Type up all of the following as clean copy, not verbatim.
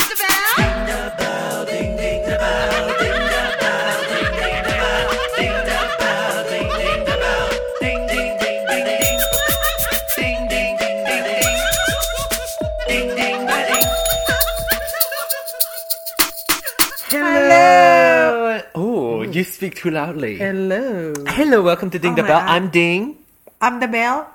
You speak too loudly. Hello. Hello, welcome to Ding the Bell. I'm Ding. I'm the bell.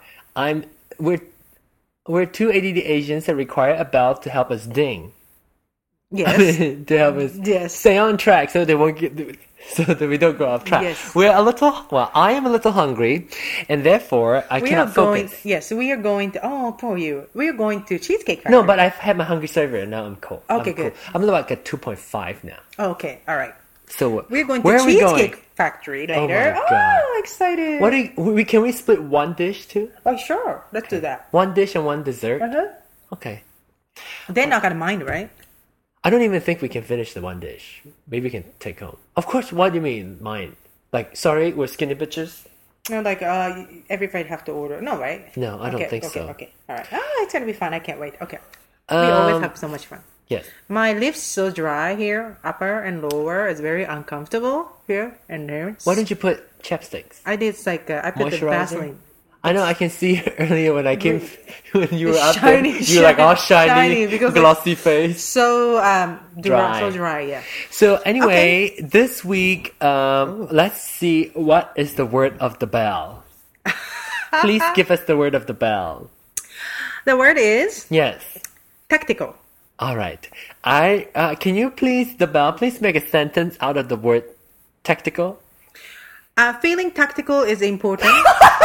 We're two ADD Asians that require a bell to help us ding. Yes. To help us stay on track so that we don't go off track. Yes. I am a little hungry, and therefore I cannot focus. We are going to. Oh, poor you. We are going to Cheesecake Factory. No, but I've had my hungry survey and now I'm cold. Okay, good. I'm like at 2.5 now. Okay, all right. So we're going to Cheesecake Factory later. Oh my God. Excited. Can we split one dish too? Oh, sure. Let's do that. One dish and one dessert? Uh-huh. Okay. They're not going to mind, right? I don't even think we can finish the one dish. Maybe we can take home. Of course, what do you mean, mind? Like, sorry, we're skinny bitches? No, like, everybody have to order. No, right? No, I don't think so. Okay, all right. It's going to be fun. I can't wait. Okay. We always have so much fun. Yes. My lips so dry here, upper and lower. It's very uncomfortable here and there. Why didn't you put chapsticks? I did I put the Vaseline. I know. I can see earlier when I came when you were up shiny, there. You were like all shiny glossy face. So dry. So dry. Yeah. So anyway, this week, let's see what is the word of the bell. Please give us the word of the bell. The word is tactical. All right. Can you please make a sentence out of the word tactical? Feeling tactical is important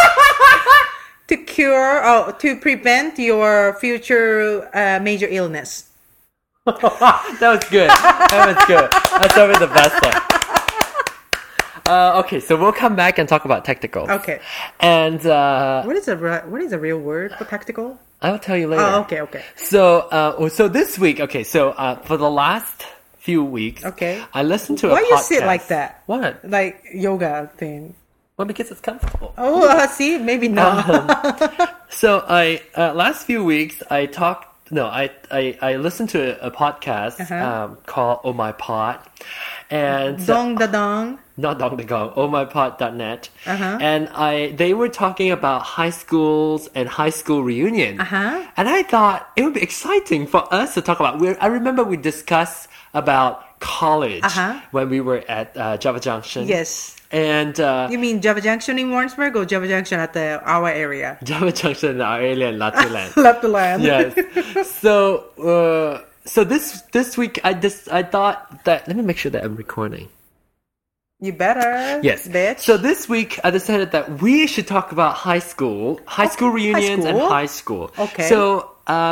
to prevent your future major illness. That was good. That's probably the best one. Okay, so we'll come back and talk about tactical. Okay. And what is a real word for tactical? I'll tell you later. Oh, okay. So this week, for the last few weeks, I listened to a podcast. Why you sit like that? What? Like yoga thing. Well, because it's comfortable. Oh, see, maybe not. So last few weeks I listened to a podcast called Oh My Pod, and Dong da Dong. Not Dong da Dong, ohmypod.net. And they were talking about high schools and high school reunion. And I thought it would be exciting for us to talk about. I remember we discussed about college when we were at Java Junction. Yes. And you mean Java Junction in Warrensburg or Java Junction at our area? Java Junction in our area in Lapland. Lapland. Yes. So this week I thought that, let me make sure that I'm recording. You better. Yes. Bitch. So this week I decided that we should talk about high school reunions and high school. Okay. So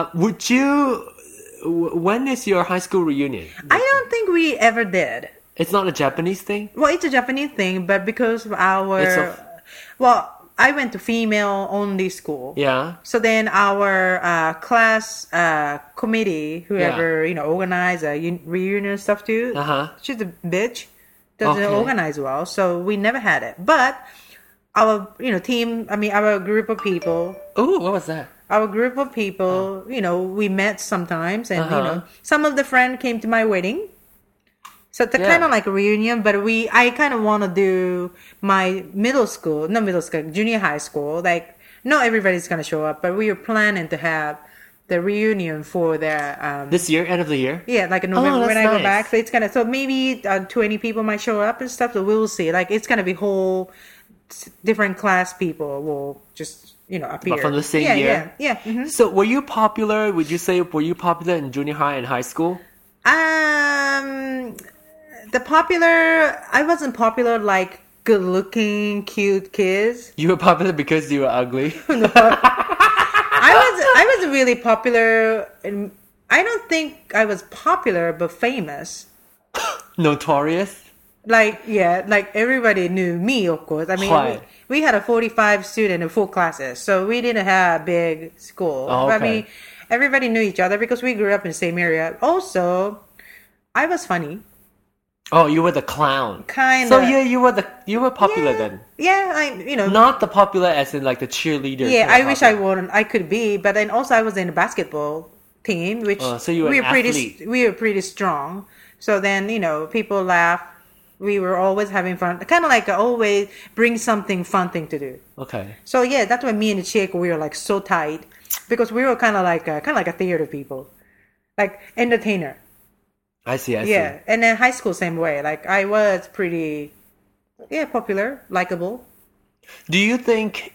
when is your high school reunion? I don't think we ever did. It's not a Japanese thing? Well, it's a Japanese thing, but because of I went to female-only school. Yeah. So then our class committee, whoever organized reunion stuff too, she's a bitch. Doesn't organize well, so we never had it. But our our group of people. Oh, what was that? Our group of people, we met sometimes, and some of the friends came to my wedding. So it's kind of like a reunion, but I kind of want to do my junior high school. Like, not everybody's going to show up, but we are planning to have the reunion for the... this year, end of the year? Yeah, like in November when I go back. So it's going to... So maybe 20 people might show up and stuff, so we'll see. Like, it's going to be whole different class people will just, appear. But from the same year? Yeah. Mm-hmm. So were you popular? Would you say, were you popular in junior high and high school? I wasn't popular like good-looking, cute kids. You were popular because you were ugly? No. I was really popular. And I don't think I was popular, but famous. Notorious? Like everybody knew me, of course. I mean, we had a 45 student in 4 classes, so we didn't have a big school. Oh, okay. I mean, everybody knew each other because we grew up in the same area. Also, I was funny. Oh, you were the clown. Kind of. So yeah, you were popular then. Yeah, not the popular as in like the cheerleader. Yeah, I wish I could be, but then also I was in basketball team, which so you were an athlete. We were pretty strong. So then, people laugh. We were always having fun. Kind of like always bring something fun thing to do. Okay. So yeah, that's why me and the chick, we were like so tight because we were kind of like a theater people, like entertainer. I see. Yeah, and then high school same way. Like I was pretty, popular, likable. Do you think?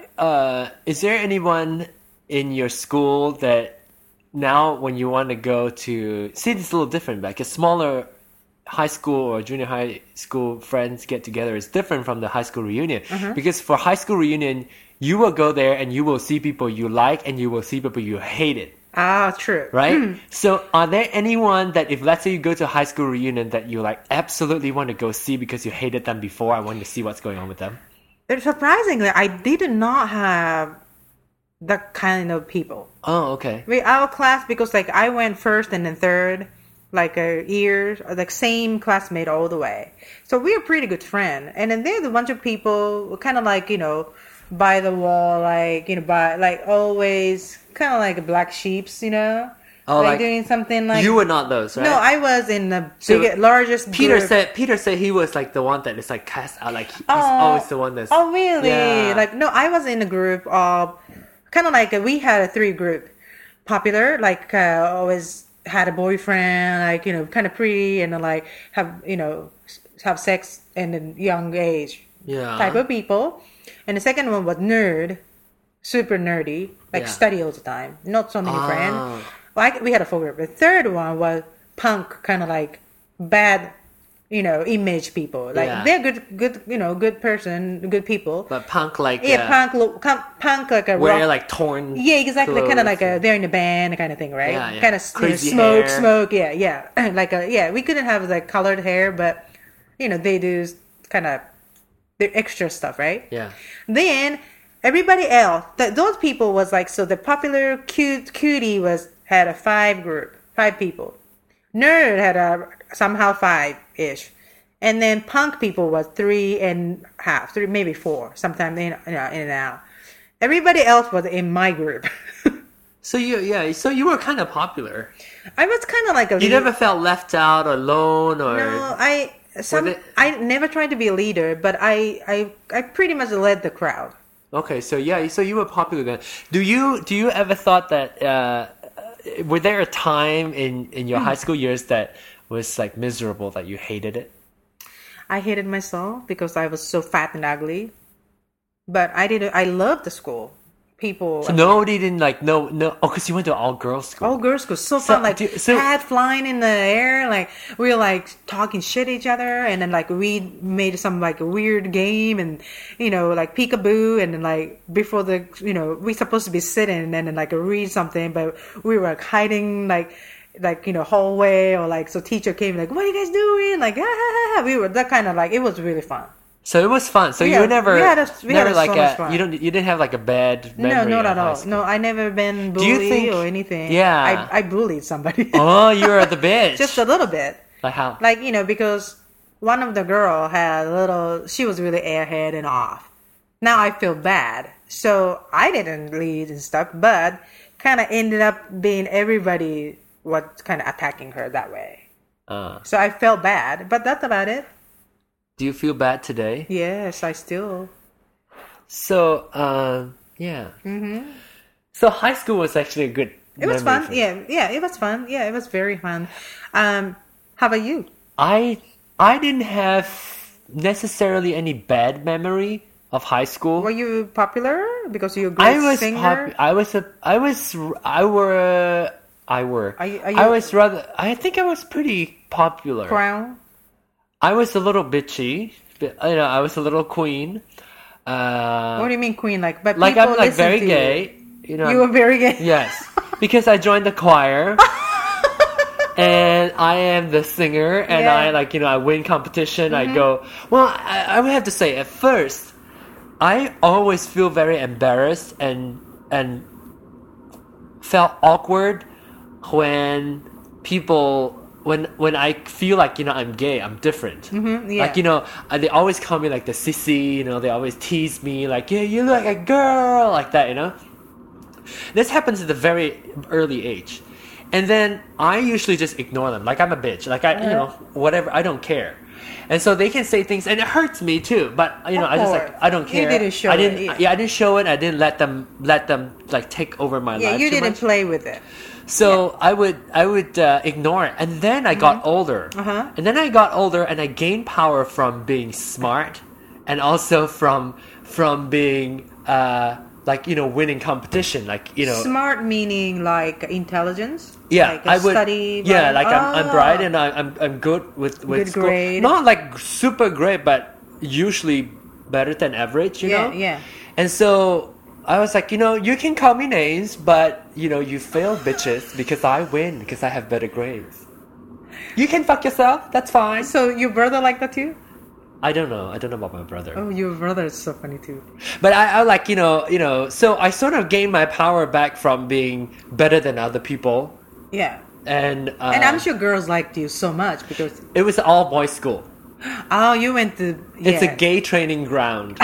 Is there anyone in your school that now, when you want to go to see, it's a little different, like a smaller high school or junior high school friends get together is different from the high school reunion. Because for high school reunion, you will go there and you will see people you like and you will see people you hated. Ah, true. Right? So are there anyone that, if let's say you go to a high school reunion, that you like absolutely want to go see because you hated them before, I want to see what's going on with them? Surprisingly, I did not have that kind of people. Oh, okay. Our class, because like I went first and then third, like a year, like same classmate all the way. So we were pretty good friends. And then there's a bunch of people kind of like, by the wall, like, by like always kind of like black sheeps, Oh, like doing something like. You were not those, right? No, I was in the largest Peter group. Peter said he was like the one that is like cast out, like he's always the one that's. Oh, really? Yeah. Like, no, I was in a group of kind of like we had a 3 group. Popular, like always had a boyfriend, like, kind of pretty, and like have sex in a young age type of people. And the second one was nerd, super nerdy, like study all the time, not so many friends. Like we had a 4 group. The third one was punk, kind of like bad, image people. Like they're good person, good people. But punk like punk like a wear rock. Like torn. Yeah, exactly. Kind of like they're in a band kind of thing, right? Yeah. Kind of smoke. Yeah. Like we couldn't have like colored hair, but they do kind of the extra stuff, right? Yeah. Then everybody else, those people was like, so the popular cutie had a 5 group, 5 people. Nerd had somehow 5-ish. And then punk people was 3.5, 3, maybe 4, sometimes in and out. Everybody else was in my group. So you were kind of popular. I was kind of like a. You never felt left out or alone, or no. I never tried to be a leader, but I pretty much led the crowd. Okay, so you were popular then. Do you ever thought that? Were there a time in your high school years that was like miserable, that you hated it? I hated myself because I was so fat and ugly. But I loved the school. People. So nobody didn't like no. Oh, because you went to all girls school. All girls school, so fun. Like hat flying in the air. Like we were like talking shit at each other, and then like we made some like weird game, and like peekaboo, and then like before the we supposed to be sitting and then like read something, but we were like hiding like hallway, or like so teacher came like, what are you guys doing? Like we were that kind of like, it was really fun. So it was fun. So you were never, we had so much fun. You didn't have like a bad memory. No, not at all. No, I never been bullied or anything. Yeah, I bullied somebody. Oh, you were the bitch. Just a little bit. Like how? Like because one of the girl had she was really airhead and off. Now I feel bad, so I didn't lead and stuff, but kind of ended up being everybody was kind of attacking her that way. So I felt bad, but that's about it. Do you feel bad today? Yes, I still. So, yeah. Mm-hmm. So high school was actually a good. It was fun. Yeah, it was fun. Yeah, it was very fun. How about you? I didn't have necessarily any bad memory of high school. Were you popular because you're a great singer? I was rather. I think I was pretty popular. Crown. I was a little bitchy. I was a little queen. What do you mean queen? Like, but like people I'm like very gay. You were very gay. Yes, because I joined the choir, and I am the singer, and I I win competition. Mm-hmm. I go. Well, I would have to say at first, I always feel very embarrassed and felt awkward when people. When I feel like I'm gay, I'm different. Mm-hmm, yeah. Like they always call me like the sissy. They always tease me like, yeah, you look like a girl, like that. This happens at a very early age, And then I usually just ignore them. Like I'm a bitch. Like whatever. I don't care. And so they can say things, and it hurts me too. But I just I don't care. You didn't show it. Yeah, I didn't show it. I didn't let them like take over my life. Yeah, you didn't play with it. So I would ignore it, and then I got older, and then I got older, and I gained power from being smart, and also from being winning competition, Smart meaning like intelligence. Yeah, like I would study. Yeah, like I'm bright and I'm good with good school. grade. Not like super great, but usually better than average. You know. Yeah. And so I was like, you can call me names, but you fail, bitches, because I win because I have better grades. You can fuck yourself. That's fine. So your brother like that too? I don't know about my brother. Oh, your brother is so funny too. But I like, so I sort of gained my power back from being better than other people. Yeah. And I'm sure girls liked you so much because it was an all boys school. Oh, you went to It's a gay training ground.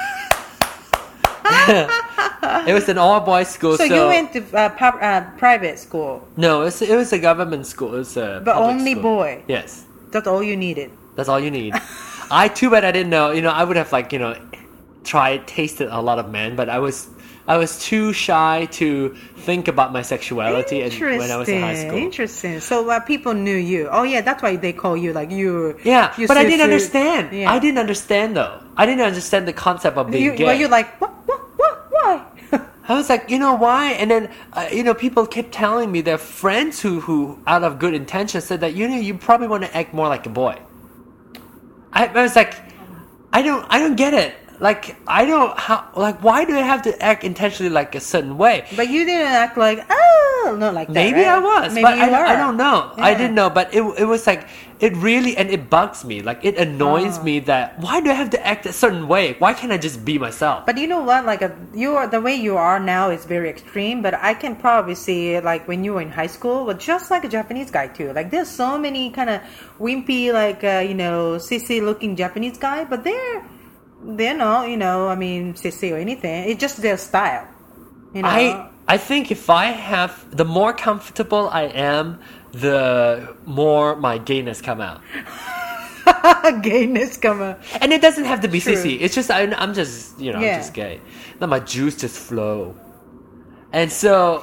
It was an all boys school. So you went to private school? No, it was a government school. It was a but only school. Boy. Yes. That's all you needed. That's all you need. Too bad I didn't know. I would have tasted a lot of men, but I was too shy to think about my sexuality when I was in high school. Interesting. So people knew you. Oh yeah, that's why they call you like you. Yeah, but I didn't understand. Yeah. I didn't understand though. I didn't understand the concept of being gay. Were you like what? Why? I was like, why? And then, people kept telling me their friends who out of good intention said that you probably want to act more like a boy. I was like, I don't get it. Like, why do I have to act intentionally like a certain way? But you didn't act like, not like that. Maybe right? I was, Maybe but you were. I don't know. Yeah. I didn't know, but it was like, it really, and it bugs me. Like, it annoys me that, why do I have to act a certain way? Why can't I just be myself? But you know what? Like, the way you are now is very extreme, but I can probably see it, like, when you were in high school, but just like a Japanese guy, too. Like, there's so many kind of wimpy, like, sissy-looking Japanese guy, but they're not, sissy or anything. It's just their style, I think if the more comfortable I am, the more my gayness come out. Gayness come out. And it doesn't have to be sissy. It's just, I'm just, I'm just gay. Then my juice just flow. And so,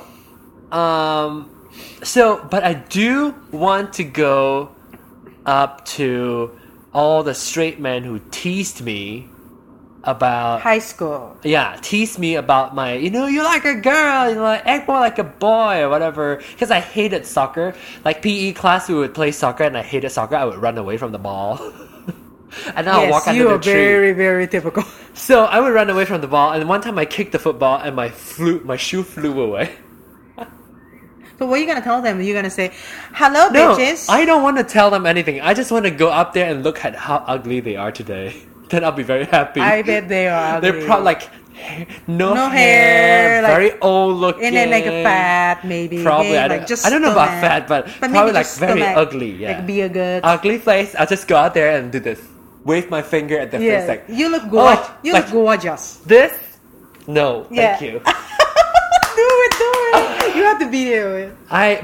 but I do want to go up to all the straight men who teased me about high school. Yeah, tease me about my, you're like a girl, act more like a boy or whatever. Because I hated soccer. Like PE class, we would play soccer, and I hated soccer. I would run away from the ball, and then I'll walk under the tree. You are very, very typical. So I would run away from the ball, and one time I kicked the football, and my shoe flew away. So what are you gonna tell them? You're gonna say, "Hello, bitches." I don't want to tell them anything. I just want to go up there and look at how ugly they are today. Then I'll be very happy. I bet they are ugly. They're probably like no hair, very like, old looking, and then like a fat maybe. Probably okay? I don't know about fat, but probably like very ugly. Yeah, like be a good ugly face. I'll just go out there and do this, wave my finger at the face like you look gorgeous. You look gorgeous. This? No, thank you. Do it. You have to be there.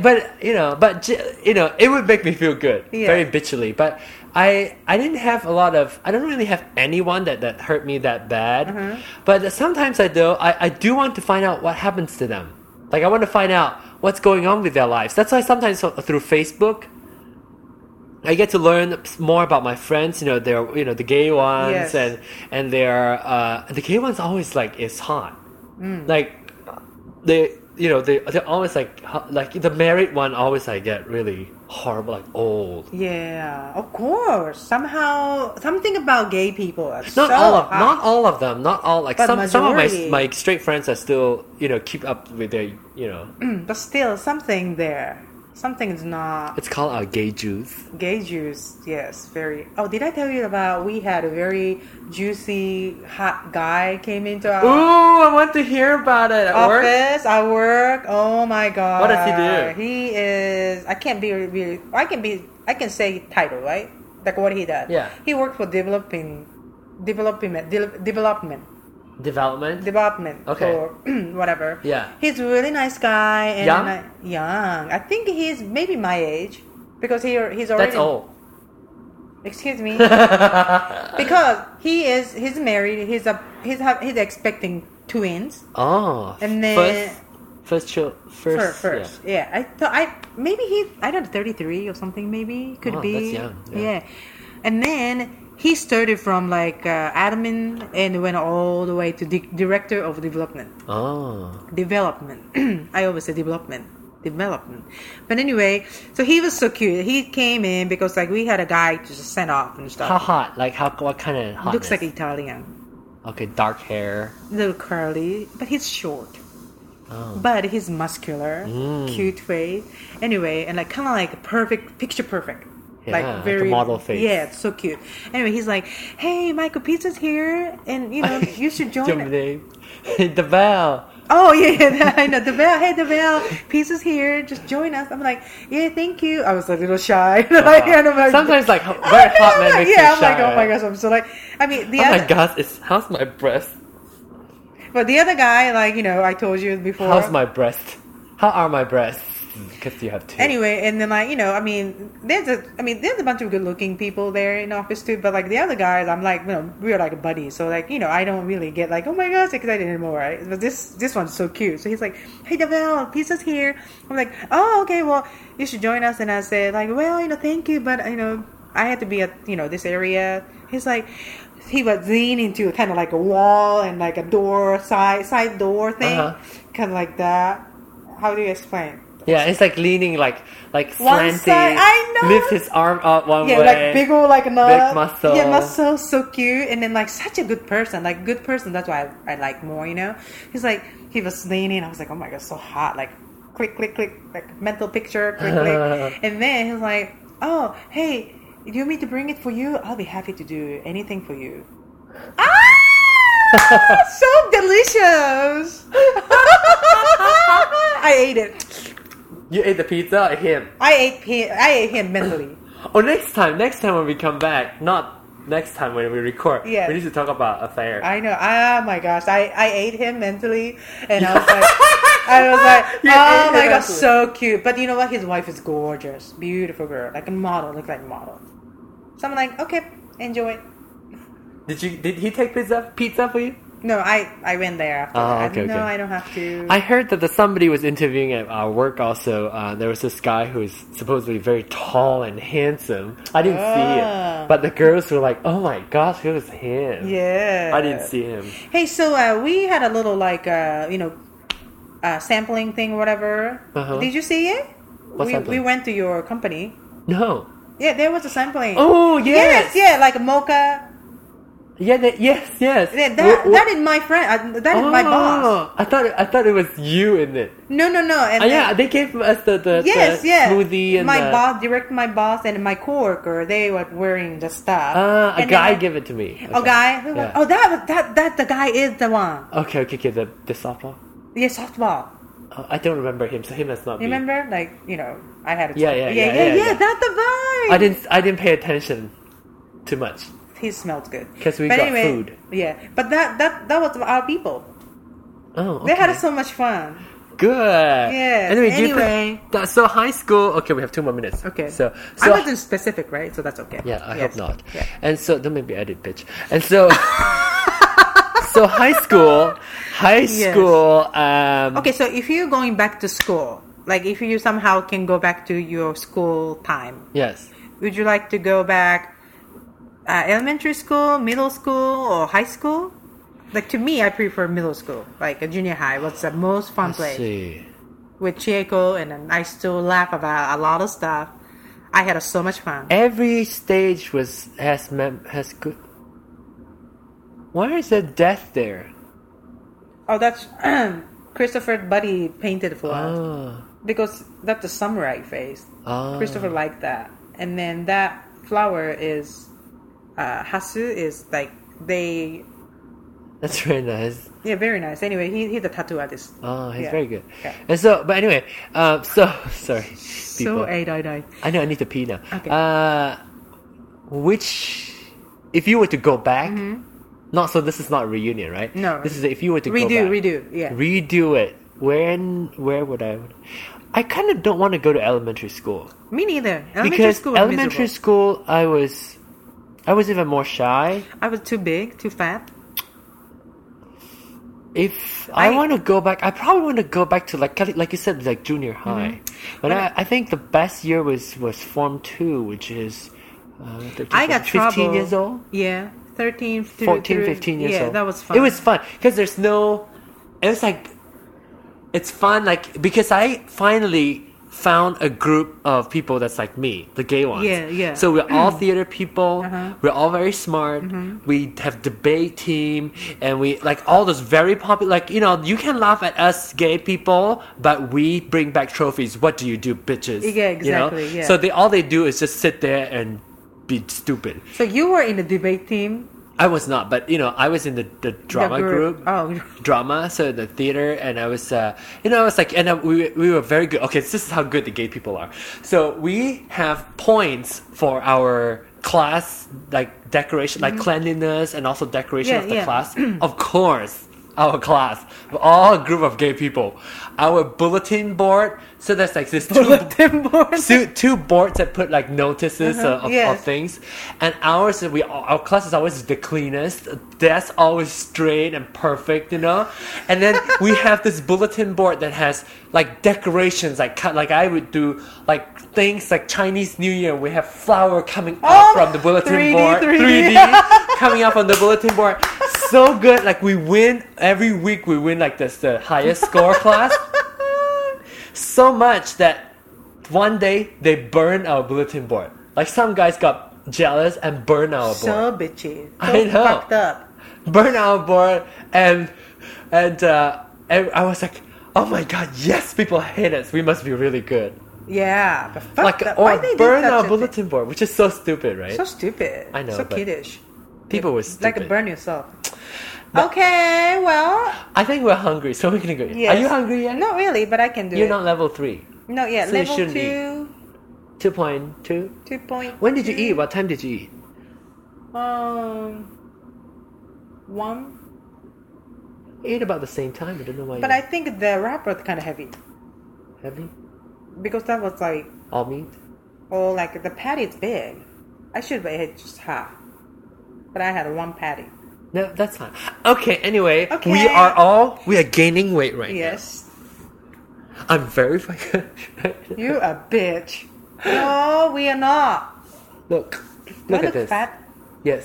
It would make me feel good, very bitchily. But I don't really have anyone that hurt me that bad. But sometimes I do want to find out what happens to them. Like I want to find out what's going on with their lives. That's why sometimes through Facebook, I get to learn more about my friends. They're the gay ones, and they're the gay ones always like is hot. Like they're always like the married one always like get really horrible, like old. Yeah, of course. Somehow something about gay people are not all of them, not all, like some of my straight friends are still keep up with their but still something there. Something's not. It's called our gay juice. Gay juice, yes, very. Oh, did I tell you about we had a very juicy hot guy came into our Ooh, I want to hear about it. Office, I work. Oh my god. What does he do? He is. I can't be really. I can say title, right? Like what he does. Yeah. He works for development. Development. Okay. Or whatever. Yeah. He's a really nice guy. And young. I think he's maybe my age because he's already. That's old. Excuse me. Because he's married. He's expecting twins. Oh. And then first. Yeah. I thought maybe I don't know, 33 or something. Maybe could be. That's young. Yeah. And then. He started from like admin and went all the way to director of development. Oh. Development. I always say development. But anyway, so he was so cute. He came in because like we had a guy to just send off and stuff. How hot? Like what kind of hotness? Looks like Italian. Okay, dark hair. Little curly, but he's short. Oh. But he's muscular, cute face. Anyway, and like kind of like picture perfect. Yeah, like very like a model face. Yeah, it's so cute. Anyway, he's like, "Hey, Michael, pizza's here, and you should join." The bell. Oh yeah, I know the bell. Hey, the bell, pizza's here. Just join us. I'm like, yeah, thank you. I was a little shy. Sometimes like very hot man makes you shy. I'm like, oh my gosh, I'm so like. I mean, my gosh, how's my breast? But the other guy, like I told you before. How's my breast? How are my breasts? Because you have two. Anyway, and then like there's a bunch of good-looking people there in the office too. But like the other guys, I'm like, we're like buddies. So like I don't really get like, oh my gosh, excited anymore, right? But this one's so cute. So he's like, hey, Devel, pizza's here. I'm like, oh, okay, well, you should join us. And I said like, well, thank you, but I had to be at this area. He's like. He was leaning to kind of like a wall and like a door side door thing, kind of like that. How do you explain? Yeah, it's like leaning like one slanting. side, I know. Lift his arm up one way. Yeah, like big old like another. Big muscle. Yeah, muscle, so cute. And then like such a good person. Like good person, that's why I like more, He's like, he was leaning. I was like, oh my God, so hot. Like click, click, click. Like mental picture, click, click. And then he was like, oh, hey, do you want me to bring it for you? I'll be happy to do anything for you. So delicious. I ate it. You ate the pizza or him? I ate him mentally. Oh, next time when we come back, not next time when we record. Yeah. We need to talk about affair. I know. Oh my gosh. I ate him mentally and I was like oh my gosh, so cute. But you know what? His wife is gorgeous. Beautiful girl. Like a model. Looks like a model. So I'm like, okay, enjoy. Did he take pizza for you? No, I went there after that. Okay. I don't have to. I heard that somebody was interviewing at our work also. There was this guy who's supposedly very tall and handsome. I didn't see it. But the girls were like, oh my gosh, it was him. Yeah. I didn't see him. Hey, so we had a little like, sampling thing or whatever. Did you see it? What sampling? We went to your company. No. Yeah, there was a sampling. Oh, yes. Yes, like a mocha. Yeah, yes. That is my friend. That is my boss. I thought it was you in it. No. And they gave us the smoothie and my boss and my coworker. They were wearing the stuff. A guy gave it to me. Okay. A guy? Yeah. Oh, that the guy is the one. Okay. The softball. Yeah, softball. I don't remember him, so he must not be. Remember, like I had a yeah. That's the vibe. I didn't pay attention too much. He smelled good because we got food. Yeah, but that was our people. Oh, okay. They had so much fun. Good. Yeah. Anyway, so high school. Okay, we have 2 more minutes. Okay. So I wasn't specific, right? So that's okay. Yeah, I hope not. Yeah. And so don't make me edit, bitch. And so, so high school. Yes. Okay, so if you're going back to school, like if you somehow can go back to your school time. Yes. Would you like to go back? Elementary school, middle school, or high school? Like to me, I prefer middle school. Like a junior high was the most fun place. See. With Chieko, and then I still laugh about a lot of stuff. I had so much fun. Every stage has good. Why is there death there? Oh, that's Christopher Buddy painted for us because that's the samurai face. Christopher liked that, and then that flower is. Hasu is like they. That's very nice. Yeah, very nice. Anyway, he's a tattoo artist. Oh, he's very good. Yeah. And so, but anyway, so sorry. So I know I need to pee now. Okay. If you were to go back, Not so. This is not a reunion, right? No. This is if you were to redo it. Where would I? I kind of don't want to go to elementary school. Me neither. Elementary school, I was even more shy. I was too big, too fat. If I want to go back, I probably want to go back to like you said, like junior high. But I think the best year was Form 2, which is 15 years old. Yeah, 13, 14, 15 years old. Yeah, that was fun. It was fun because there's no. It's fun because I finally found a group of people that's like me, the gay ones. Yeah. So we're all theater people. We're all very smart. We have debate team, and we like all those very popular. Like you can laugh at us gay people, but we bring back trophies. What do you do, bitches? Yeah, exactly. Yeah. So all they do is just sit there and be stupid. So you were in the debate team. I was not, but I was in the drama group. Oh, drama, so the theater, and I was, we were very good. Okay, so this is how good the gay people are. So we have points for our class, like decoration, like cleanliness, and also decoration of the class. Of course, our class, we're all a group of gay people. Our bulletin board. So there's like this two boards that put like notices of things, and our class is always the cleanest. Desk always straight and perfect, and then we have this bulletin board that has like decorations, like I would do like things like Chinese New Year. We have flower coming up from the bulletin board, 3D coming up on the bulletin board. So good, like we win every week. We win like the highest score class. So much that one day they burned our bulletin board. Like some guys got jealous and burned our board. So bitchy. I know. Fucked up. Burned our board and I was like, oh my god, yes, people hate us. We must be really good. Yeah, but fuck that. Or burn our bulletin board, which is so stupid, right? So stupid. I know. So kiddish. People were stupid. Like burn yourself. Okay, well. I think we're hungry, so we're gonna go. Yes. Are you hungry yet? Not really, but I can do it. You're not level 3. No, yeah, so level 2. 2.2? 2.2. When did you eat? What time did you eat? 1. Ate about the same time. I don't know why. But I think the wrapper is kind of heavy. Heavy? Because that was like all meat. Or like the patty is big. I should have ate just half. But I had 1 patty. No, that's fine. Okay, anyway, we are gaining weight right now. Yes. I'm very fucking... You a bitch. No, we are not. Look at this. Fat? Yes.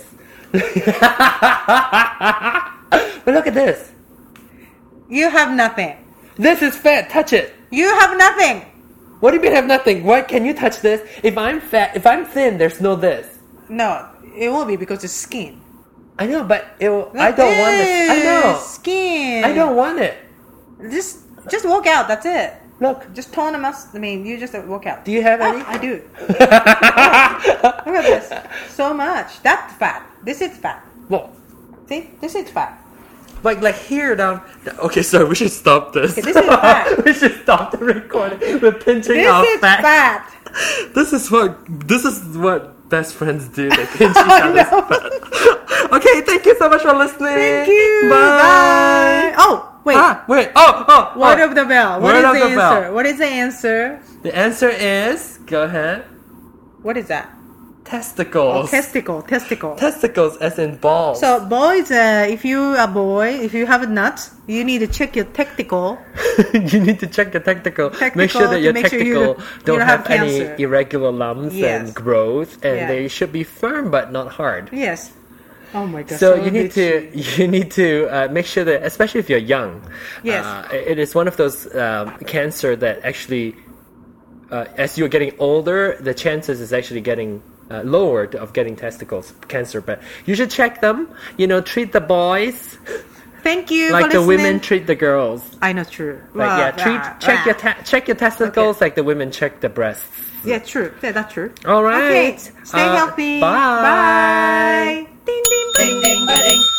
But look at this. You have nothing. This is fat. Touch it. You have nothing. What do you mean have nothing? What? Can you touch this? If I'm fat, if I'm thin, there's no this. No, it will be because it's skin. I know, but I don't want this. I know. Skin. I don't want it. Just walk out. That's it. Look. Just tone them up. I mean, you just walk out. Do you have any? I do. Look at this. So much. That's fat. This is fat. Well. See? This is fat. Like here down. Okay, sorry. We should stop this. Okay, this is fat. We should stop the recording. We're pinching our fat. This is what best friends do. They pinch each other's fat. Okay, thank you so much for listening. Thank you. Bye. Oh, wait. Oh. Word of the bell. What is the answer? What is the answer? The answer is, go ahead. What is that? Testicles. Oh, testicle. Testicles as in balls. So boys, if you are a boy, if you have a nut, you need to check your testicle. You need to check your testicle. Make sure that your testicle don't have any irregular lumps and growth, and they should be firm but not hard. Yes. Oh my god. So you need to make sure that, especially if you're young, it is one of those cancer that actually, as you're getting older, the chances is actually getting lowered of getting testicles cancer. But you should check them. Treat the boys. Thank you. Like the women treat the girls. I know, true. Check your testicles like the women check the breasts. Yeah, true. Yeah, that's true. All right. Okay. Stay healthy. Bye. Bye. Ding ding ding ding ding.